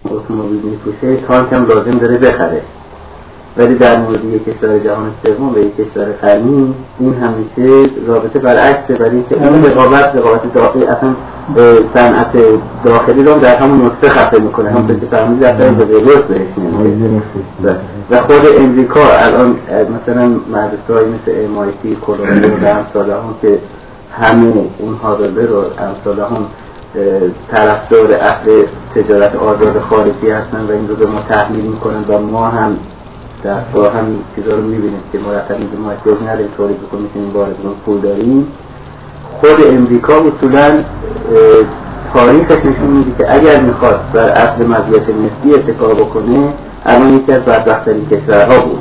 اتومبیل می‌فروشه تانک هم لازم داره بخره، ولی در مورد یک کشور جهان سوم و یک کشور غنی این همیشه رابطه برعکسه، برای اینکه اون رقابت داخلی اصلا صنعت داخلی رو در همون نقطه خفه میکنه، همون که فهمید در طرف رشد بهش نمیده. و خود امریکا الان مثلا مدرسه‌های مثل MIT کلمبیا و امثال هم که همه اونها رو امثال هم طرفدار اهل تجارت آزاد خارجی هستن و این رو به ما تحمیل میکنن و ما هم در واقع هم چیزا رو میبینیم که مرتب میگه ما احتیاج نداریم تولید بکنیم که این واردمون پول داریم. خود امریکا اصولا تاریخش نشون میده که اگر میخواد بر اصل مزیت نسبی اتکا بکنه الان یکی از بدبخت‌ترین کشورها بود.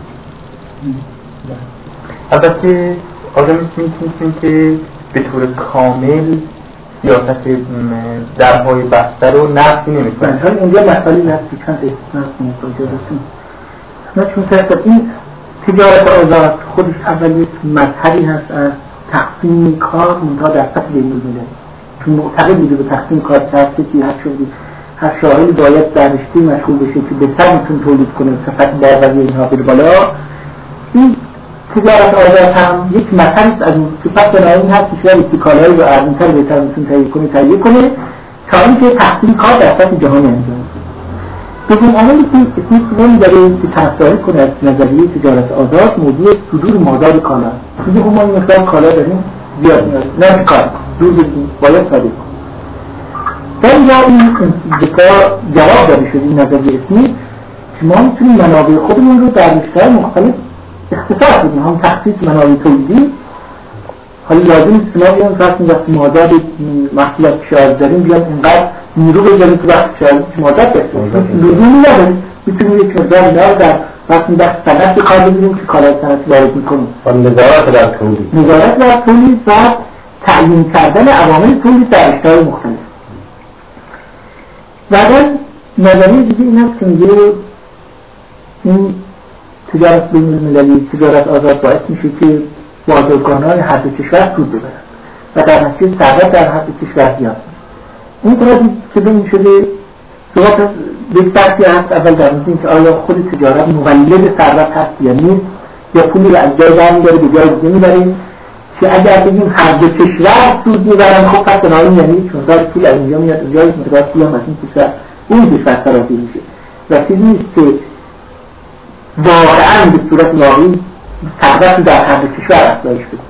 البته آدم میتونیم که به طور کامل سیاست درهای بسته رو نفی نمی‌کنه. حالا اینجا مسئله نفی چند نمی‌کنه چون این تجارت آزاد خودش اولی مظهری هست از تقسیم کار منتها در سطح بین‌المللی، چون معتقد بوده به تقسیم کار که هر شاغلی باید در رشته مشغول بشه که بهتر میتونه تولید کنه صفت بازاری اینها بره بالا. این تجارت آزاد هم یک مظهری است از اون صفت بنابراین هست که شاید کالایی رو ارزان‌تر بهتر میتونه تهیه کنه تا اینکه تقسیم کار در سطح جهانی انجام بشه. دوم عاملی که اسمیت نمی‌داره که تفسیر کنه از نظریه تجارت آزاد موضوع صدور مادار کالا. چیزی که ما این مقدار کالا داریم زیاد میاریم نه کار دور بگیم باید صادر کنیم. در اینجا این جواب داده شد این نظریه اسمیت که ما میتونیم منابع خودمون رو در رشته‌های مختلف اختصاص بدیم، هم تخصیص منابع تولیدی. حالا لازم نیست ما بیان وقتی مادار محصولات کشاورزی داریم بیان اینقدر نیرو بذاریم تو وقت کشاورزی مادر داریم، لزومی نداریم. میتونیم یک مقدار اینا در وقتی صنعت کار بگیریم که کالای صنعتی وارد میکنیم و نظارت بر تولید و تعیین کردن عوامل تولید در رشته‌های مختلف. بعداً نظریه دیگه این هست که میگه این تجارت بین‌المللی تجارت آزاد باعث میشه که بازرگان‌های هر دو کشور سود ببرن و در نتیجه ثروت در هر دو کشور زیاد میشه. این طرحی که بین شده دوباره یک بحثی هست اول در مورد اینکه آیا خود تجارت مولد ثروت هست یا نیست، یا پولی رو از جای برمی‌داره به جای دیگه می‌بره، که اگر بگیم هر دو کشور سود می‌برن خب پس بنابراین یعنی چون دار پول از اینجا میاد اونجا یک مقدار پول هم از این کشور اون کشور سرازیر میشه و چیزی نیست که واقعاً به صورت واقعی ثروت در هر دو کشور افزایش بده.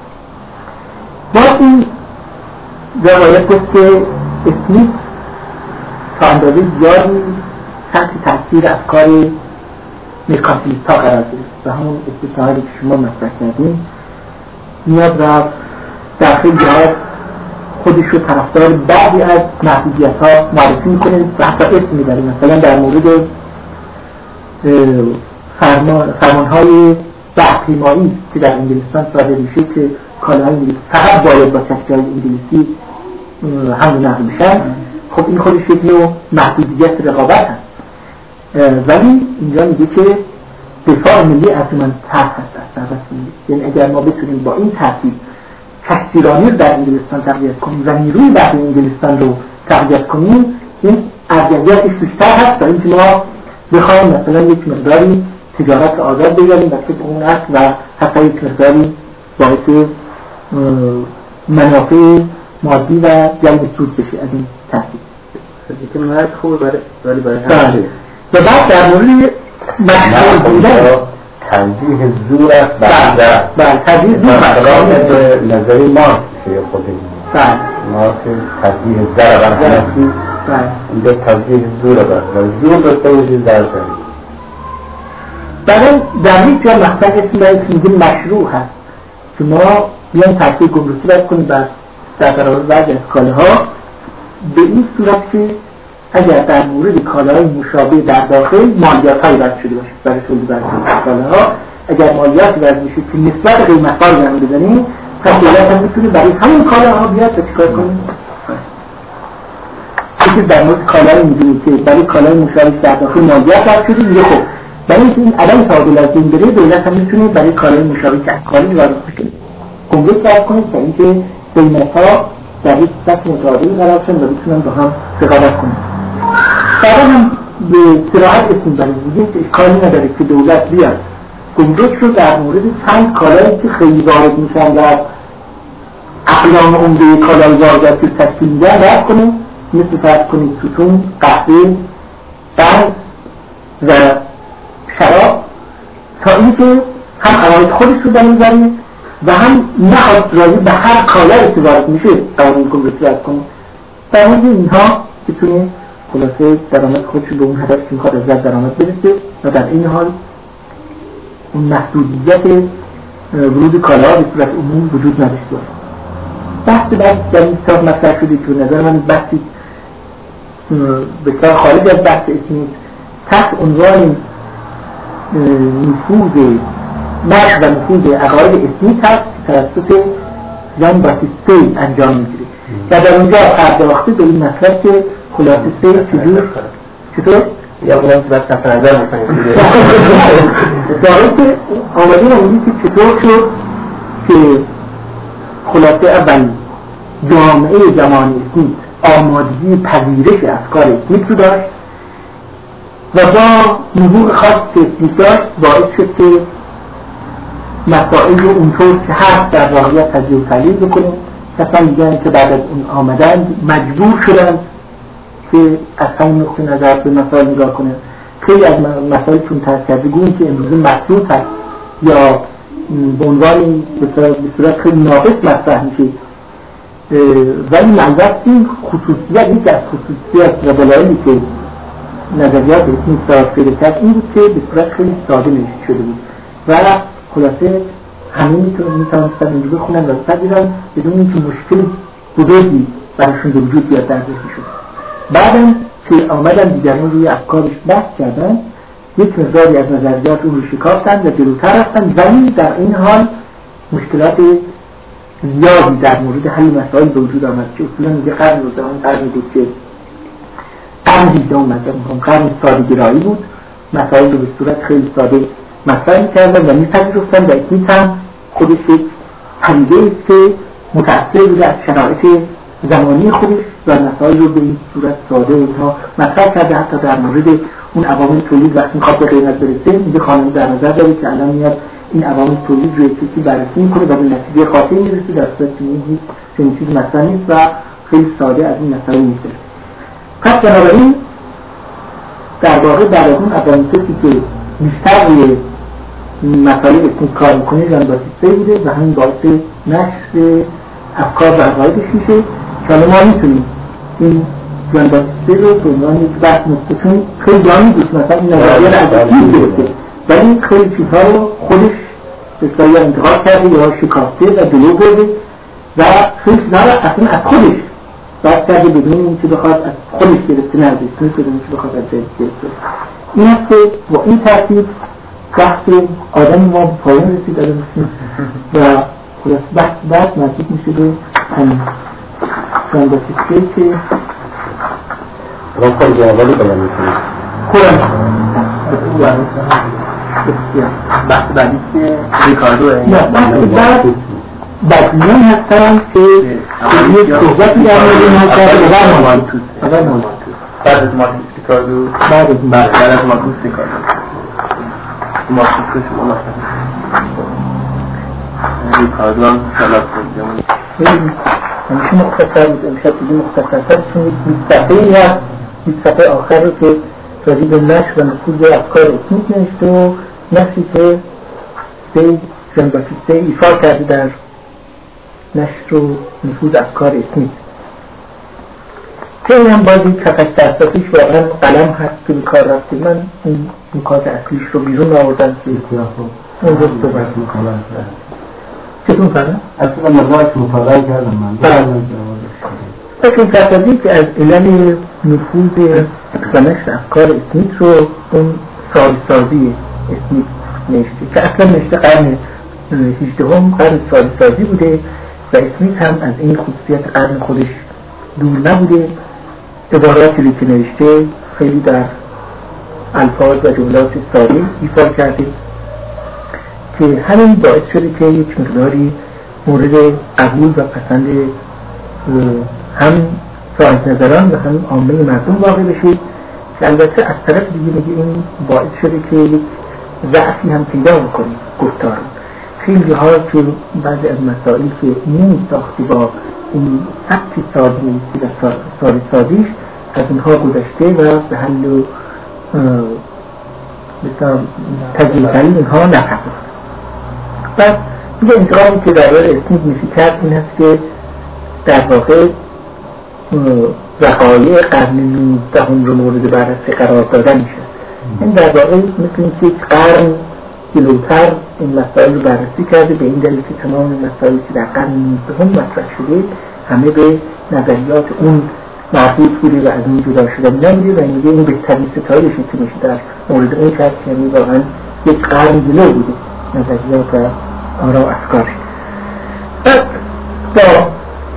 باز این روایت گفت که اسمیت تا اندازه زیادی تحت تاثیر افکار مرکانتیلیست‌ها قرار گرفت و همون استثناءاتی که شما مطرح کردین میاد و در خیلی جهات خودش رو طرفدار بعضی از محدودیت‌ها معرفی میکنه و حتی اسم میبره. مثلا در مورد فرمانهای بحث‌پیمایی که در انگلستان صادر میشه که کالاهای انگلیسی فقط باید با کشورهای انگلیسی هم نقل میشن، خب این خودش یک نوع محدودیت رقابت هست. ولی اینجا میگه که دفاع ملی ارجمندتر هست از ثروت ملی. یعنی اگر ما بتونیم با این ترتیب کشتیرانی رو در انگلستان تقویت کنیم و نیروی بحری انگلستان رو تقویت کنیم، این ارجحیتش بیشتر هست تا اینکه ما بخوایم مثلا یک مقداری تجارت آزاد بگیریم و طبق اون است و حتی یک مقداری باعث منافع مادی و جلب سود بشه از این ترتیب. که مرد خوبه برای و بعد در مورد مشغول بودن تنزیه زور است بله تنزیه زور به نظری مارکس که خودی مارکس تنزیه زر برخنفی اینجا تنزیه زور برخنفی زور داشته باشید زر کنید. بعد در یک جا مقصد اسم میگیم مشروع هست که ما بیان تحصیل گمرکی باید کنیم در قرار بعضی از کالاها به این صورت که اگر در مورد کالاهای مشابه در داخل مالیات هایی وضع شده باشه برای تولید کالاها، اگر مالیات وضع بشه که نسبت قیمت هایی هم بزنیم پس دولت هم میتونه برای همون کالاها بیاد و چیکار کنیم؟ چیزی در مورد کالاهای میدونی که برای کالاهای مشابه در داخل مالیات وضع شده میگه خب برای اینکه این عدم تعادل از بین بره دولت هم میتونه برای کالاهای مشابه که کالی وارد بشه گمرک وضع کنه تا اینکه قیمت‌ها در یک سطح متعادل قرار شدن و بتونن با هم رقابت کنن. بعدا هم به صراحت اسم برید اشکالی نداره که دولت بیاد گمرک رو در مورد چند کالایی که خیلی وارد میشن و اقلام عمده کالای واردات رو تشکیل میدن رد کنه، مثل فرض کنید توتون، قهوه، برگ و شراب، تا اینکه هم عواید خودش رو بمیزنه و هم نخواست راضی به هر کالایی که وارد میشه قوانین گمرک رد کنه. در مورد اینها بتونه خلاصه درآمد خودش رو به اون هدف که میخواد از درآمد برسه و در این حال اون محدودیت ورود کالا به صورت عموم وجود نداشته باشه. بحث بعد در این کتاب مطرح شده که نظر من بحثی بسیار خارج از بحث اسمیت تحت عنوان نفوذ نشر و نفوذ عقاید اسمیت هست که توسط ژان باتیست انجام میگیره و در اونجا پرداخته به این مطلب که خلاصه چطور؟ یا بودم که بس نفر نظر میکنیم داره که آمدین اونی که چطور شد که خلاصه اول جامعه جمعانی اسمیت آمادگی پذیرش افکار اسمیت رو داشت و با نبوغ خاص که اسمیت داشت باعث شد که مسائل رو اونطور که هست در واقعیت تجزیه و تحلیل بکنه. کسان میگن که بعد از اون آمدن مجبور شدن که از همون نقطه نظر به مسائل نگاه کنه. خیلی از مسائل چون ترکیبگون که امروز مطلوب هست یا به عنوان به صورت خیلی ناقص مطرح میشه، ولی معذرت این خصوصیت یکی از خصوصیات و دلایلی که نظریات اسمیت صاحب پیدا کرد این بود که به صورت خیلی ساده نوشته شده بود و خلاصه همه میتونستن اینجا بخونن و بپذیرن بدون اینکه مشکل بزرگی براشون به وجود بیاد در ذهنشون. بعدم که آمدن دیگران روی افکارش بحث کردن، یک مقداری از نظریات اون رو شکافتن و جلوتر رفتن، ولی در این حال مشکلات زیادی در مورد حل مسائل به وجود آمد که اصولا میگه قرن روزان قرنی بود که قرن 18 قرن ساده‌گرایی بود، مسائل رو به صورت خیلی ساده مطرح می‌کردن و می‌پذیرفتن و اسمیت هم خودش یک پدیده است که متأثر بوده از شرایط زمانی خودش و مسائل رو به این صورت ساده اینها مطرح کرده. حتی در مورد اون عوامل تولید وقتی می‌خواد به قیمت برسه میگه خانم در نظر دارید که الان میاد این عوامل تولید رو یکی بررسی می‌کنه و به نتیجه خاطر می‌رسه، در صورتی که چنین چیزی مطرح نیست و خیلی ساده از این مسائل می‌گذره. پس بنابراین در واقع بعد از اون عواملی که بیشتر روی مسائل اسمیت کار میکنه ژان باتیسته بوده و همین باعث نشر افکار و عقایدش میشه که حالا ما میتونیم این ژان باتیسته رو به عنوان یک بحث مستقیم خیلی جامعی دوست مثلا این نظریه رو از اسمیت گرفته ولی خیلی چیزها رو خودش به اصطلاح انتقاد کرده یا شکافته و جلو برده و خیلی چیزها رو اصلا از خودش بحث کرده بدون اینکه بخواد از خودش گرفته نرده اسمیت بدون اینکه بخواد از جدید گرفته. این است که با این ترتیب بحث آدم ما به پایان رسید از اسمیت و خلاص بحث بعد نزدیک میشه به همین ژان باتیسته که رفت جوابی بیان میکنه بحث بعدی که ریکاردوه نه بحث بعد بدلون هستن که یک صحبتی در مورد این هست بعد از مارکوس ریکاردو بعد از مارکوس ریکاردو مارکوس شما ریکاردو هم سلام کنیم همیشه مختصر بود. امشب دیگه مختصر چون 20 صفحه‌ای هست، 20 صفحه آخر رو که راجع به نشر و نفوذ افکار اسمیت نوشته و نقشی که ژان باتیسته ایفا کرده در نشر و نفوذ افکار اسمیت که این هم بازی کفک دستاتیش واقعا قلم هست که به کار رفته. من این نکات اصلیش رو بیرون آوردم که اون رو صحبت میکنم. چطور کنم؟ اصلا مقدارش مطالعه کردم من فکر تصدیق که از علم نفوذ و نشر افکار اسمیت رو اون سازی اسمیت نشته که اصلا نشته قرن 18 قرن سازی بوده و اسمیت هم از این خصوصیت قرن خودش دور نبوده. عباراتی رو که نوشته خیلی در الفاظ و جملات ساده ایفا کرده که همین باعث شده که یک مقداری مورد قبول و پسند هم صاحب نظران و هم عامه مردم واقع بشه که البته از طرف دیگه میگه این باعث شده که یک ضعفی هم پیدا بکنه گفتار. خیلی ها که بعضی از مسائلی که نمی ساختی با این سبک ساده‌نویسی و ساده‌سازیش از اینها گذشته و به حل و تجزیه‌گری اینها نپرداخته. بعد یه انتقامی که در واقع اسمیت میشه کرد این هست که در واقع وقایع قرن 19 رو مورد بررسی قرار دادن میشه. این در واقع مثل این که قرن جلوتر این مسائل رو بررسی کرده، به این دلیل که تمام مسائلی که در قرن 19 مطرح شده همه به نظریات اون مربوط بوده و از اون جدا شده نمیده و میگه این بهترین ستایشی که میشه در مورد اون کرد که یعنی واقعا یک قرن جلو بوده نظریات و آرا و افکارش. با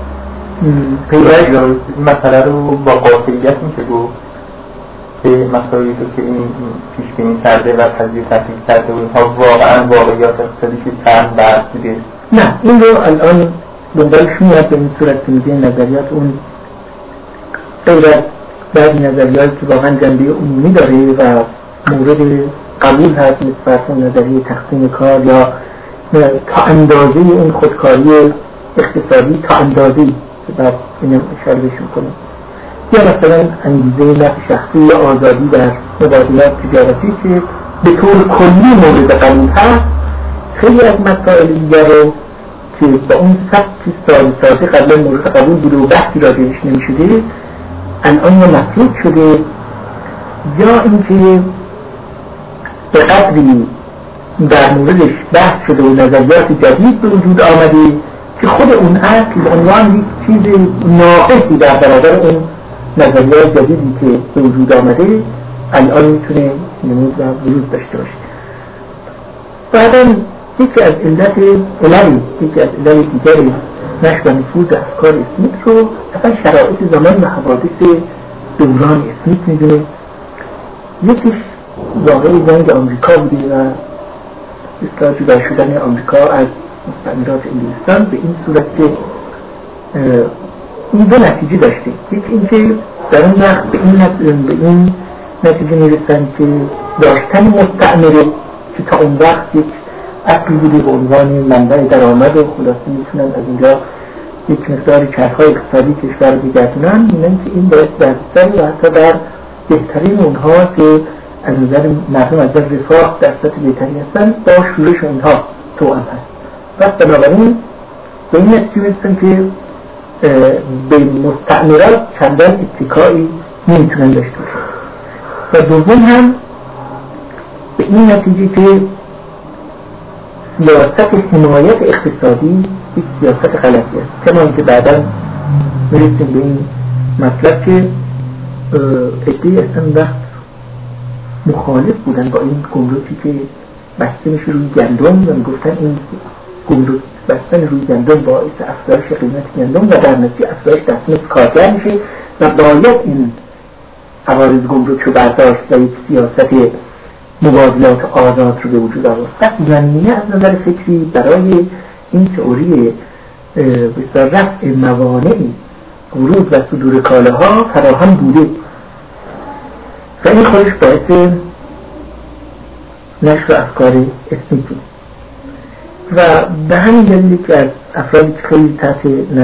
پیوش مسئله رو با قاطعیت میشه گفت که مسائلی که این پیش بینی کرده و تجزیه تحلیل کرده و اینها واقعا واقعیات اقتصادیش چند بحث بوده؟ نه، این رو الان دنبالش میاد به این صورت که میگه نظریات اون غیر از بعضی نظریاتی که واقعا جنبه عمومی داره و مورد قبول هست مثل فرض نظریه تقسیم کار یا تا اندازه این خودکاری اقتصادی تا اندازه که بعد اینم اشاره بهش میکنه، یا مثلا انگیزه نفع شخصی یا آزادی در مبادلات تجارتی که به طور کلی مورد قبول هست. خیلی از مسائل دیگر رو که با اون سبک ساده قبلا مورد قبول بوده و بحثی راجعش نمیشده الان مطلوب شده، یا اینکه به قدری در موردش بحث شده و نظریات جدید به وجود آمده که خود اون اصل به عنوان یک چیز ناقصی در برابر اون نظریات جدیدی که به وجود آمده الان میتونه نمود و وجود داشته باشه. بعداً یکی از علل دیگری نشر و نفوذ افکار اسمیت رو اصلا شرایط زمان و حوادث دوران اسمیت میدونه. یکیش واقعی جنگ آمریکا بوده و اصلاح جدا شدن آمریکا از مستعمرات انگلستان به این صورت که این دو نتیجه داشته. یک اینکه در اون وقت به این نتیجه میرسن که داشتن مستعمره که تا اون وقت یک اصلی بوده به عنوان منبع درآمد و خلاصه میتونن از اینجا یک مقدار چرخهای اقتصادی کشور رو بگردونن، می‌بینن که این باعث دردسر و حتی در بهترین اونها که از نظر مردم از نظر رفاه در سطح بهتری هستن با شورش اونها توأم هست. پس بنابراین به این نتیجه میرسن که به مستعمرات چندان اتکایی نمیتونن داشته باشن و دوم هم به این نتیجه که سیاست حمایت اقتصادی یک سیاست غلطی است. کما اینکه بعدا میرسیم به این مطلب که عده‌ای اصلا وقت مخالف بودن با این گمرکی که بسته میشه روی گندم و میگفتن این گمرک بستن روی گندم باعث افزایش قیمت گندم و در نتیجه افزایش دستمزد کارگر میشه و باید این عوارض گمرک رو برداشت و یک سیاست مبادلات آزاد رو به وجود آورد. پس زمینه از نظر فکری برای این تئوری بسیار رفع موانع ورود و صدور کالاها فراهم بوده و این خودش باعث نشر افکار اسمیت بود و به همین دلیل که از افرادی که خیلی تحت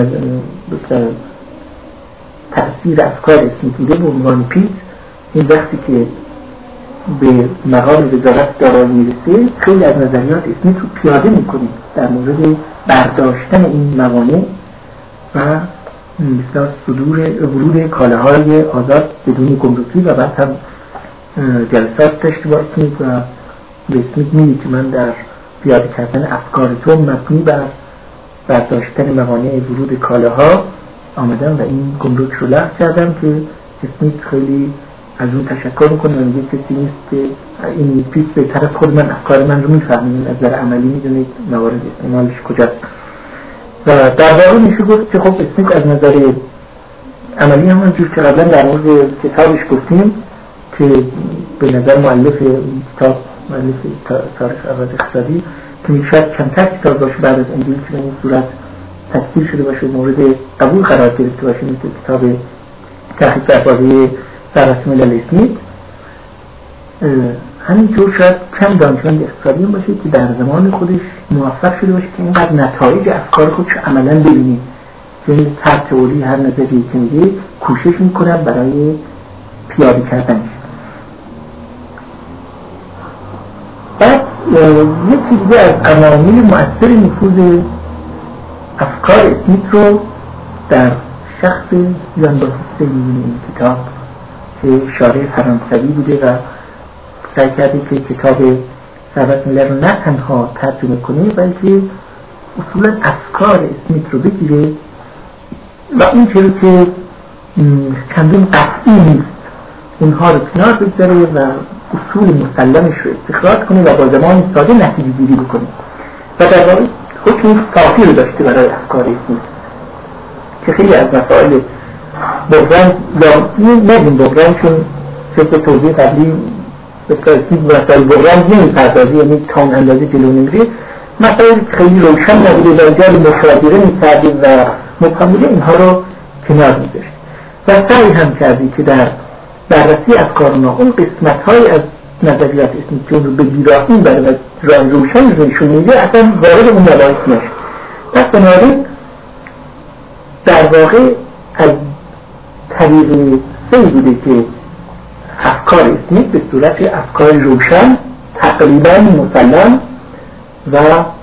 تأثیر افکار اسمیت بوده به عنوان پیت، این وقتی که به مقام وزارت دارایی میرسه خیلی از نظریات اسمیت رو پیاده میکنه در مورد برداشتن این موانع و مثلا ورود کالاهای آزاد بدون گمرکی و بعد هم جلسات داشته با اسمیت و به اسمیت میگه که من در پیاده کردن افکار تو مبنی بر برداشتن موانع ورود کالاها آمدم و این گمرک رو لغو کردم که اسمیت خیلی از اون تشکر میکنه و میگه کسی نیست که این پیس به طرف خود من افکار من رو میفهمید، از نظر عملی میدونید موارد استعمالش کجاست و در واقع میشه گفت که خب اسمیت از نظر عملی همونجور که قبلا در مورد کتابش گفتیم که به نظر مؤلف کتاب مؤلف تاریخ عوض اقتصادی که میشد کمتر کتاب باشه بعد از انجیل که به این صورت تفسیر شده باشه مورد قبول قرار گرفته باشه مثل کتاب تحقیق درباره سررسم ملل اسمیت همینطور شاید کم دانشمند اقتصادی باشه که در زمان خودش موفق شده باشه که اینقدر نتایج افکار خودش عملا ببینید، یعنی هر تئوری هر نظریه‌ای که میگه کوشش میکنن برای پیاده کردنش. بعد یکی دیگه از عوامل مؤثر نفوذ افکار اسمیت رو در شخص ژان باتیست لیوین این کتاب که شارع فرانسوی بوده و سعی کرده که کتاب ثروت ملت رو نه تنها ترجمه کنه بلکه اصولا افکار اسمیت رو بگیره و اون چیزی که چندین قطعی نیست اونها رو کنار بگذاره و اصول مسلمش رو استخراج کنه و با زمان ساده نتیجه گیری بکنه و در واقع خودشون کافی رو داشته برای افکار اسمیت که خیلی از مسائل بحران نگیم بحران چون طبق توضیح قبلی بسیاری مسائل بحران نمی‌پردازه، یعنی تا اون اندازه جلو نمیره، مسائل خیلی روشن نبوده و ایجاد مشاوره می‌کرده و مکمل اینها رو کنار می‌ذاشت و سعی هم کردی که در بررسی افکارنا اون قسمت‌های از نظریات اسمیت رو به بیراهی برای راه روشن نشون میده اصلا وارد اون مباحث نشه. پس بنابراین در واقع از طریق سه بوده که افکار اسمیت به صورت افکار روشن تقریبا مسلم و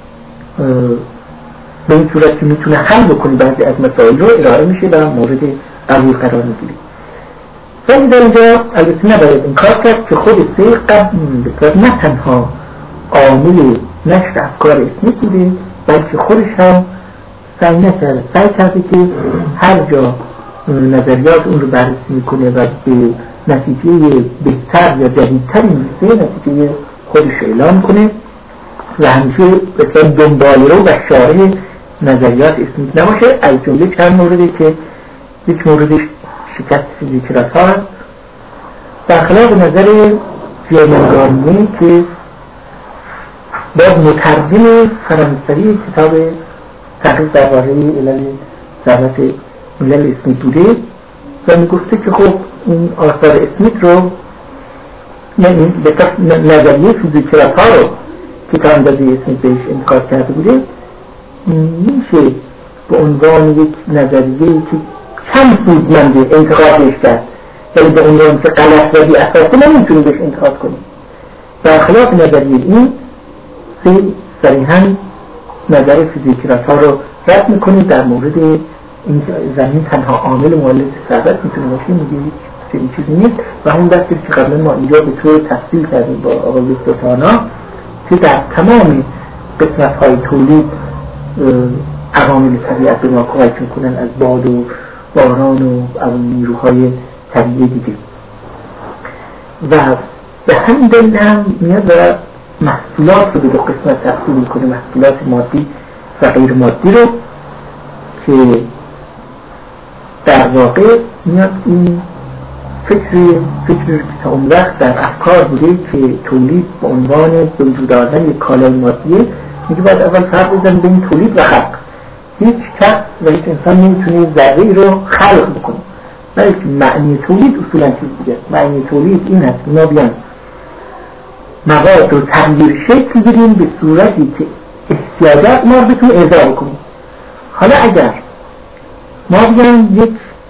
به این صورت که میتونه حل بکنی بعضی از مسائل رو ارائه میشه و مورد قبول قرار میگیره. ولی در اینجا البته نباید انکار کرد که خود سه قبل نه تنها عامل نشر افکار اسمیت بوده بلکه خودش هم سعی کرده که هر جا نظریات اون رو بررسی میکنه و به نتیجه بهتر یا جدیدتری میرسه نتیجه خودش رو اعلام کنه و همیشه بسیار دنبالرو و شارح نظریات اسمیت نباشه. از جمله چند موردی که یک موردش شکست فیزیکراس ها هست برخلاف نظر ژرمن گارنیه که باز مترجم فرانسوی کتاب تحقیق درباره علل ثروت ملل اسمیت بوده و میگفته که خب این آثار اسمیت رو یعنی به نظریه فیزیکراس ها رو که تا اندازه اسمیت بهش انتقاد کرده بوده میشه به عنوان یک نظریه که چند سودمنده انتقادش کرد ولی به عنوان که غلط و بی اساسه نمیتونه بهش انتقاد کنیم. برخلاف نظریه این صریحاً نظر فیزیکراس ها رو رد میکنه در مورد این زمین تنها عامل مولد ثروت میتونه باشه، میگه چنین چیزی نیست و همون دستی که قبلا ما اینجا به طور تفصیل کردیم با آقای دکتر که در تمام قسمت های تولید عوامل طبیعت به ما کمک میکنن از باد و باران و نیروهای طبیعی دیگه و به همین دلیل هم میاد و محصولات رو به دو قسمت تقسیم میکنه، محصولات مادی و غیر مادی رو که در واقع میاد این فکر که تا اون وقت در افکار بوده که تولید به عنوان به وجود آوردن یک کالای مادیه میگه باید اول فرق بزنیم بین تولید و خلق. هیچ کس و هیچ انسان نمیتونه ذره‌ای رو خلق بکنه بلکه معنی تولید اصولا چیز دیگه. معنی تولید این هست ما بیان مواد رو تغییر شکل بدیم به صورتی که احتیاجات ما رو بتونه ارضا بکنیم. حالا اگر ما بیان یک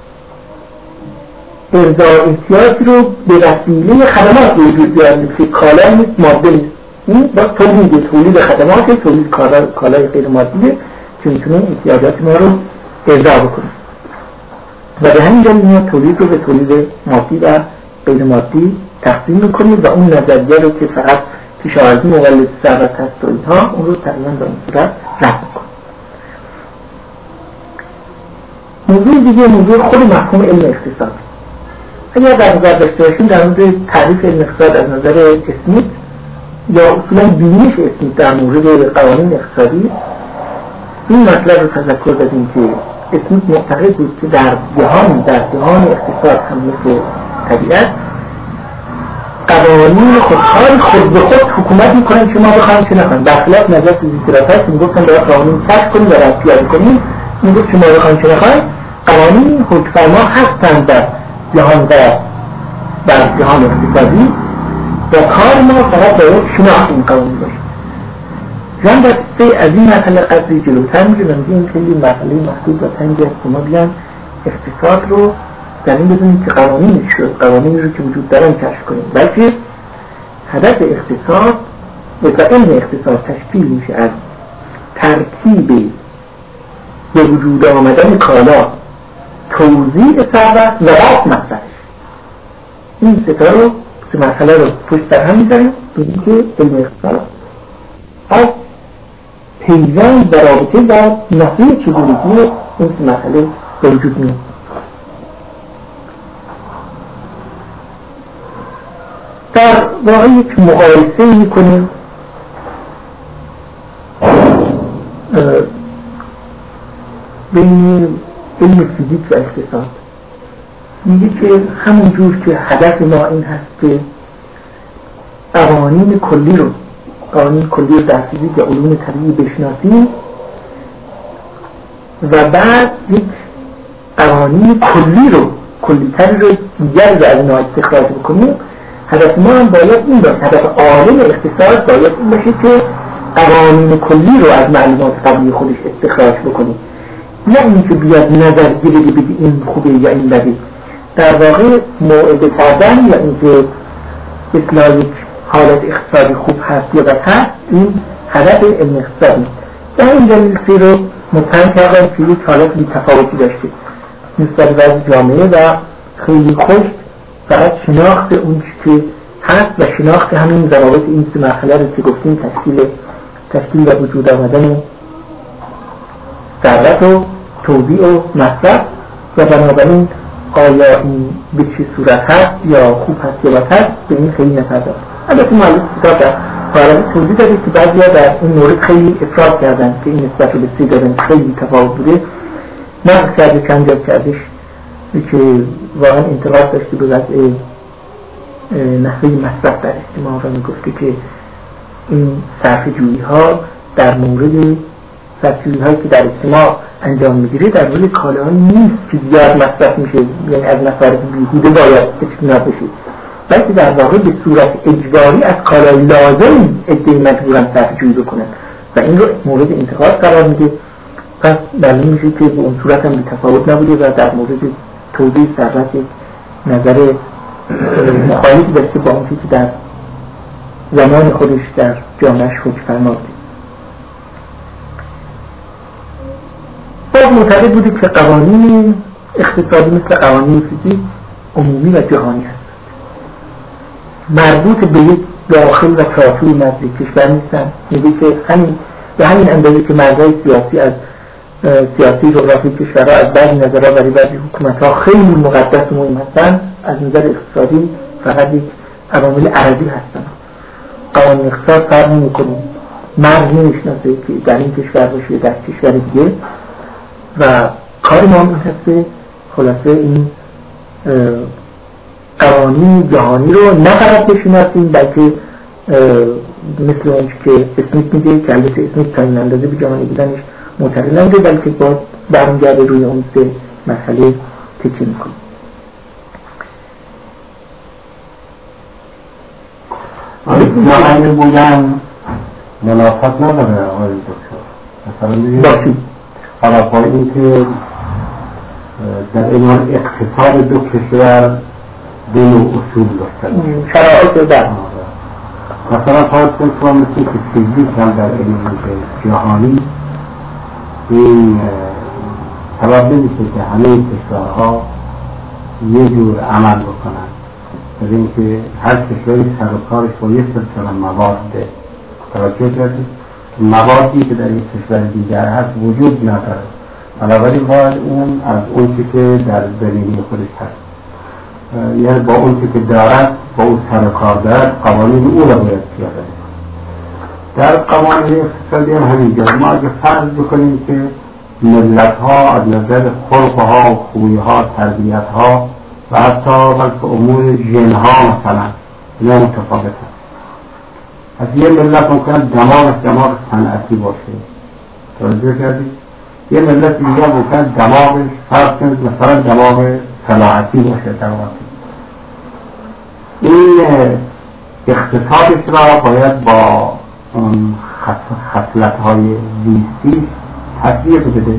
ارضا احتیاج رو به وسیله خدمات وجود بیاریم که کالا نیست ماده نیست، این با تولید خدمات تولید کالای غیر مادیه که میتونه احتیاجات ما رو ارضا بکنه و به همین دلیل ما تولید رو به تولید مادی و غیر مادی تقسیم میکنیم و اون نظریه رو که فقط کشاورزی مولد ثروت هست و اینها اون رو تقریبا به این صورت رد میکنیم. موضوع دیگه موضوع خود مفهوم علم اقتصاد. اگر در نظر داشته باشیم در مورد تعریف علم اقتصاد از نظر اسمیت یا اصولا بینش اسمیت در مورد قوانین اقتصادی این مطلب رو تذکر دادیم که اسمیت معتقد بود که در جهان اقتصاد هم مثل طبیعت قوانین خود به خود حکومت میکنن که ما بخواهیم چه نخواهیم. برخلاف نظر فیزیکراس هست میگفتن باید قوانین کشف کنیم و رد پیاده کنیم، میگفت که ما بخواهیم چه نخواهیم. قوانین حکمفرما هستند در جهان اقتصادی با کار ما فقط باید شناخت این قوانین باشه. جان دسته از این مرحله قدری جلوتر میشه و میگه این خیلی مرحله محدود و تنگی است که ما بیان اقتصاد رو در این بدونیم که قوانین شد، قوانین رو که وجود دارن کشف کنیم، بلکه هدف اقتصاد و علم اقتصاد تشکیل میشه از ترکیب به وجود آمدن کالا، توزیع ثروت و راست مصرفش. این ستا رو که مرحله رو پشت در هم میذاریم بگیم که علم اقتصاد از پیوند و رابطه و نحوه چگونگی این مرحله به وجود میاد. در واقع یک مقایسه میکنیم بین علم فیزیک و اقتصاد. میگه که همون جور که هدف ما این هست که قوانین کلی رو در فیزیک یا علوم طبیعی بشناسیم و بعد یک قوانین کلی رو کلی‌تری رو دیگر رو از اینا استخراج بکنیم، هدف ما هم باید این باشه، هدف عالم اقتصاد باید این باشه که قوانین کلی رو از معلومات طبیعی خودش استخراج بکنیم، نه اینکه بیاد نظرگیری بگه این خوبه یا این بده. در واقع موعظه کردن یا اینکه اصلاح یک حالت اقتصادی خوب هست یا بد هست، این هدف علم اقتصادی. در این دلیل رو مطمئن کردن که یک حالت بی‌تفاوتی داشته نسبت به جامعه و خیلی خوش فقط شناخت اون که هست و شناخت همین ضوابط این سه مرحله رو که گفتیم تشکیل و وجود آمدن ثروت و توزیع و مصرف و بنابراین آیا این به چه صورت هست یا خوب هست یا بد هست به این خیلی نپرداخت. البته معلوم کتاب در حالا توضیح دادید که بعضیا در این مورد خیلی افراط کردن که این نسبت رو به سی دادن خیلی تفاوت بوده، نقص کرده چند جا کردش که واقعا انتقاد داشته به وضع نحوه مصرف در اجتماع و میگفته که این صرفه‌جویی ها در مورد صرفه‌جویی هایی که در اجتماع انجام میگیره در مورد کالاهایی نیست که زیاد مصرف میشه، یعنی از مصارف بیهوده باید اجتناب بشه، بلکه در واقع به صورت اجباری از کالای لازم عده‌ای مجبورن صرفه‌جویی بکنن و این رو مورد انتقاد قرار میده. پس معلوم میشه که به اون صورت هم تفاوت نبوده و در مورد توزیع ثروت نظر مخالفی داشته با اون که در زمان خودش در جامعهش حکم فرما بوده. باز معتقد بوده که قوانین اقتصادی مثل قوانین فیزیک عمومی و جهانی هست، مربوط به یک داخل و چارچوب نزدیک کشور نیستن. میگه که به همین اندازه که مرزهای سیاسی از سیاسی جغرافی کشورها از بعضی نظرها برای بعضی حکومت‌ها خیلی مقدس و مهم هستن، از نظر اقتصادی فقط یک عوامل عرضی هستن. قوانین اقتصاد فرق نمی‌کنه، مرز نمی‌شناسه که در این کشور باشه در کشور دیگه و کار ما این هست خلاصه این قوانین جهانی رو نه فقط بشناسیم بلکه مثل اون که اسمیت میگه که البته اسمیت تا این اندازه به جهانی بودنش معتقد نمیده بلکه باید برمیگرده روی اون سه مسئله تکیه میکنه. ما اگه بودن منافات نداره آقای دکتر مثلا بگید حالا با این که در عنوان اقتصاد دو کشور دو اصول داشتن شرایط در مثلا فرض کنید که مثل که فیزیک هم در علم جهانی این سبب نمیشه که همه کشورها یه جور عمل بکنن، در اینکه هر کشوری سر و کارش با یه سلسله مواد توجه کردید موادی که در یک کشور دیگر هست وجود نداره، بنابراین باید اون از اون که در زمینی خودش هست یعنی با اون که دارد با اون سر و کار دارد قوانین او را باید پیاده. در قوانین اقتصادی هم همینجا ما اگه فرض بکنیم که ملت ها از نظر خلق ها و خوی ها تربیت ها و حتی بلکه امور ژن ها مثلا اینا متفاوت هست. از یه ملت ممکن دماغ صنعتی باشه، توجه کردید؟ یه ملت دیگه ممکن دماغش فرق کنید مثلا دماغ صناعتی باشه. در واقع این اقتصادش را باید با اون خصلت‌های زیستی تطبیق بده.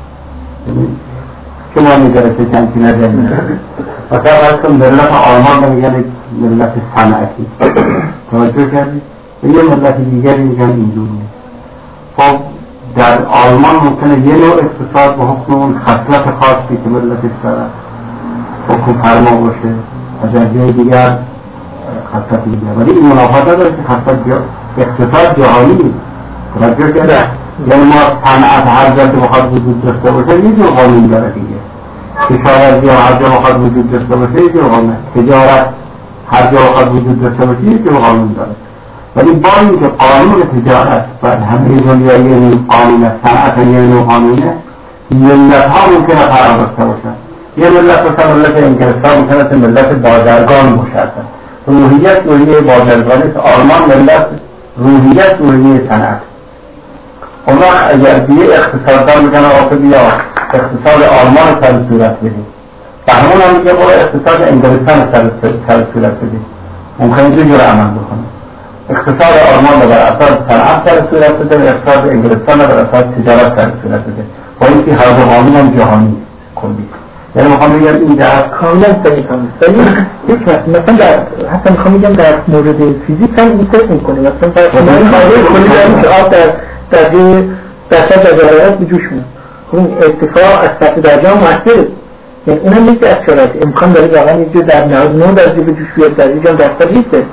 که ما نگرسته چندی نداریم. مثلا از کن ملت آلمان میگن ملت صنعتی، توجه کردید؟ و یه ملت دیگری میگن اینجوریه. خب در آلمان ممکنه یه نوع اقتصاد به حکم اون خصلت خاصی که ملتش دارد حکم فرما باشه و در جای دیگر خصلت دیگر، ولی این منافات داره که خصلت اقتصاد جهانی. توجه کرده؟ یعنی ما صنعت هر جا که بخواد وجود داشته باشه یه جور قانون داره دیگه، کشاورزی هر جا بخواد وجود داشته باشه یه جور قانون، تجارت هر جا بخواد وجود داشته باشه یه جور قانون داره. ولی با اینکه قانون تجارت و همه دنیا یه نوع قانون، صنعت یه نوع قانونه، ملت ها ممکنه فرق داشته باشن. یه ملت مثلا ملت انگلستان ممکنه ملت بازرگان باشه، روحیت روحیه بازرگانی است. آلمان ملت روحیت روحیه صنعت. اونا اگر دیگه اقتصاددان میگن آقا بیا اقتصاد آلمان سر صورت بدیم، و همون هم میگه برای اقتصاد انگلستان سر صورت بدیم، ممکنه دو جور عمل بکنه. اقتصاد آلمان رو بر اساس صنعت سر صورت بده و اقتصاد انگلستان رو بر اساس تجارت سر صورت بده، با اینکه هر دو قانون هم جهانی کلی. یعنی میخوام بگم این در کاملا صحیح کاملا یک وقت مثلا حتی میخوام بگم در مورد فیزیک هم این فکر میکنه، مثلا فرمانی قاعده کلی داریم که آب در جریانات به جوش میاد. اون ارتفاع از سطح درجه هم مؤثره، یعنی اونم یکی از شرایط امکان داره واقعا یه جور در 99 درجه به جوش بیاد، در یه جام در سطح هیچ درجه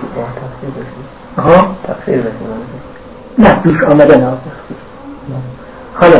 تفسیر بشه نه جوش آمدن ها. حالا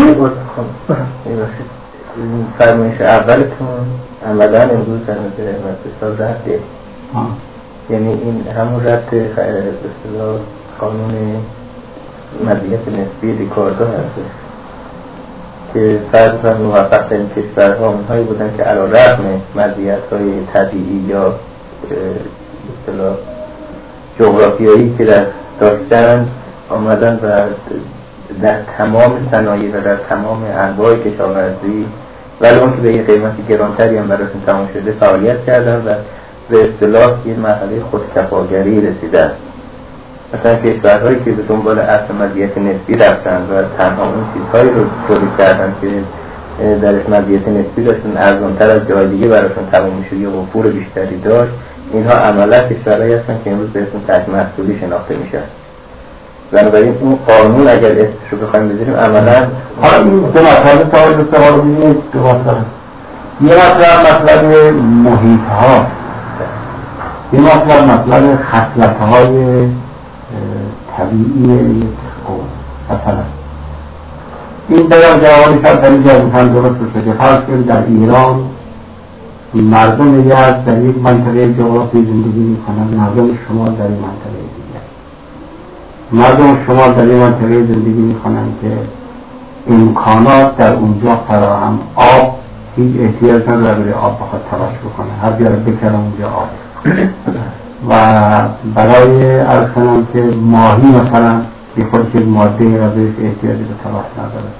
این فرمایش اولتون عملا امروز در نظر اقتصاد رده، یعنی این همون رد به اصطلاح قانون مزیت نسبی ریکاردو هست که فرضاً موفق ترین کشورها اونهایی بودن که علی رغم مزیت‌های طبیعی یا اصطلاح جغرافیایی که داشتن آمدن و در تمام صنایع و در تمام انواع کشاورزی ولی اون که به یه قیمتی گرانتری هم براشون تمام شده فعالیت کردن و به اصطلاح یه مرحله خودکفاگری رسیدن. مثلا کشورهایی که به دنبال اصل مزیت نسبی رفتن و تنها اون چیزهایی رو تولید کردن که درش مزیت نسبی داشتن ارزان‌تر از جای دیگه براشون تمام میشد یا وفور بیشتری داشت، اینها عملا کشورهایی هستن که امروز به اسم تک محصولی شناخته میشن. بنابراین اون قانون اگر اسمش رو بخوایم بذاریم عملا حالا این دو مطلب تا استفاده ببینید دو مطلب. یه مطلب محیط ها، یه مطلب خصلت های طبیعی قوم. مثلا این در جوانی شد در این جوان درست شده. فرض کنید در ایران مردم یزد در یک منطقه جغرافی زندگی میکنن، مردم شمال در این منطقه دیگر. مردم شمال در این منطقه زندگی میکنن که امکانات در اونجا فراهم، آب هیچ احتیاج نداره برای آب بخواد تلاش بکنه، هر جا رو بکنه اونجا آب. و برای عرض کنم که ماهی مثلا یه خودش ماده و بهش احتیاجی به تلاش نداره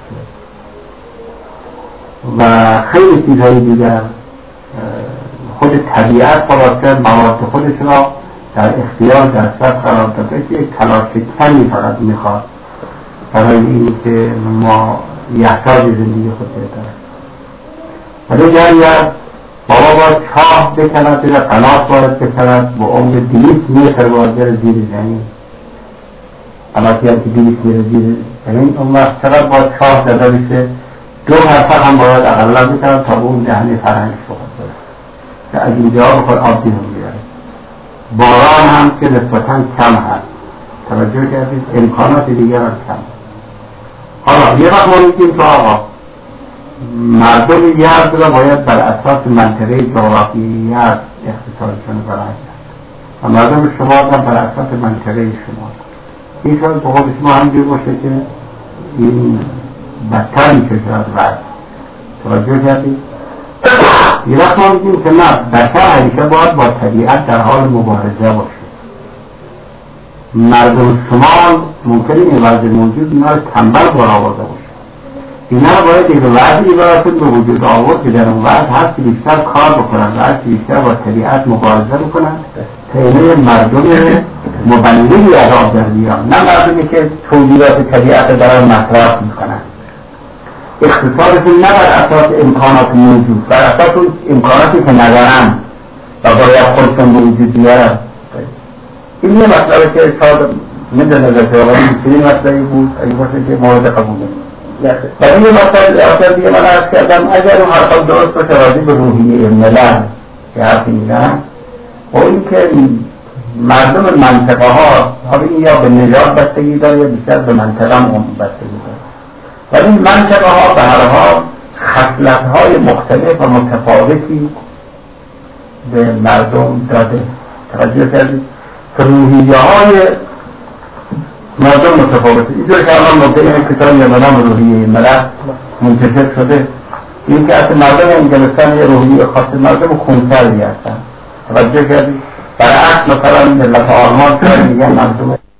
و خیلی چیزهای دیگر. خود طبیعت خلاصه مواد خودش را در اختیار دسترس قرار داده که یک تلاش کمی فقط میخواد برای این که ما یحتاج زندگی خود داره. ولی جایی بابا باید چاه بکند زیر قنات باید بکند با عمر 200 متر باید بره زیر زمین. قناتی هم که 200 متر زیر زمین اون وقت چقدر باید چاه زده بشه، 2 مرتبه هم باید اقلا بکند تا اون دهنی فرهنگش بخواد بره که از اینجا بخواد آب بیرون بیاره. باران هم که نسبتاً کم هست، توجه کردید امکانات دیگر هم کم. حالا یه وقت ما میگیم که آقا مردم یزد را باید بر اساس منطقه جغرافیایی یزد اقتصادشون برای و مردم شمال هم بر اساس منطقه شمال. این شاید به خود شما همجور باشه که این بدتر میشه شاید بعد. توجه کردید؟ یه وقت ما میگیم که نه، بشر همیشه باید با طبیعت در حال مبارزه باشه. مردم شمال ممکنه این وضع موجود اینا رو تنبل برآورده باشه. اینا باید یک وضعی براتون به وجود آورد که در اون وضع هست که بیشتر کار بکنن و هست که بیشتر با طبیعت مبارزه بکنن تا اینا مسئله مردم مبلغی از آب در میان، نه مردمی که تولیدات طبیعت دارن مصرف میکنن. اقتصادشون نه بر اساس امکانات موجود، بر اساس اون امکاناتی که ندارن و باید خودشون به وجود بیارن. این یه مسئله که شاید میدونه رفیقانی چنین مسئله بود اگه باشه که مورد قبوله. ولی یه مسئله دیگه من عرض کردم اگر اون حرفا درست باشه راجع به روحیه ملل که حرفی میزنن و این که مردم منطقه ها حالا این یا به نژاد بستگی داره یا بیشتر به منطقه هم بستگی داره، ولی این منطقه ها به هر حال خصلت های مختلف و متفاوتی به مردم داده. توجه کردید که روحیه های مردم متفاوته. اینجور که الان مبدع این کتاب یمنان روحیه ملل منتشر شده، این که اصلا مردم انگلستان یه روحیه خاص مردم خونسردی هستن. توجه کردید برعکس مثلا ملت آلمان که میگن مردم